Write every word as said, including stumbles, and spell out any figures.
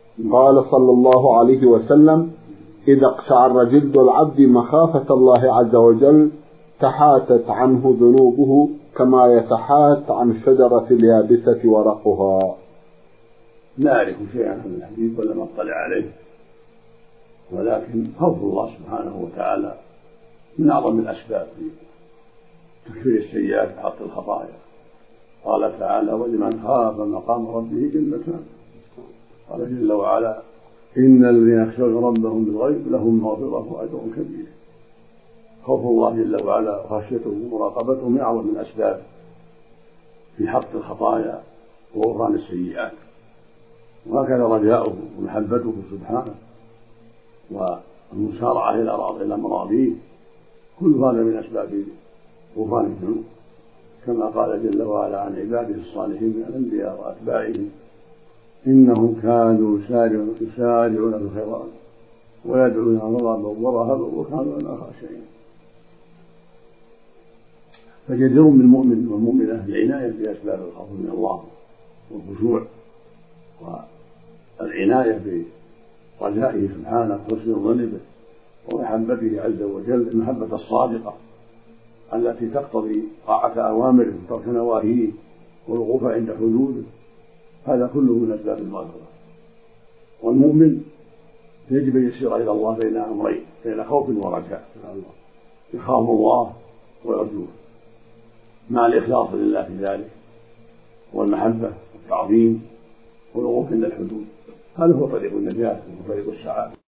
قال صلى الله عليه وسلم: إذا اقشعر جلد العبد مخافة الله عز وجل تحاتت عنه ذنوبه كما يتحات عن الشجرة اليابسة ورقها. لا أعرف شيئا عن الحديث ولم أطلع عليه، ولكن خوف الله سبحانه وتعالى من أعظم الأسباب في تكفير السيئات وحط الخطايا. قال تعالى: ولمن خاف مقام ربه جنتان. قال جل وعلا: إن الذين يخشون ربهم بالغيب لهم مغفرة وأجر كبير. خوف الله جل وعلا وخشيته ومراقبته من أعظم الأسباب في حط الخطايا وغفران السيئات، وهكذا رجاؤه ومحبته سبحانه والمسارعة إلى مراضيه، كل هذا من أسباب غفران الذنوب، كما قال جل وعلا عن عباده الصالحين من الأنبياء وأتباعهم: إنهم كانوا يسارعون في الخيرات ويدعوننا رغبا ورهبا وكانوا لنا خاشعين. فجدير بالمؤمن والمؤمنة العناية بأسباب الخوف من الله والخشوع والعناية برجائه سبحانه وحسن الظن به ومحبته عز وجل، المحبة الصادقة التي تقتضي طاعة أوامره وترك نواهيه والوقوف عند حدوده، هذا كله من أسباب المغفرة. والمؤمن يجب أن يسير إلى الله بين أمرين، بين خوف ورجاء، يخاف الله ويرجوه مع الإخلاص لله في ذلك والمحبة والتعظيم والوقوف عند الحدود. هذا هو طريق النجاة وطريق السعادة.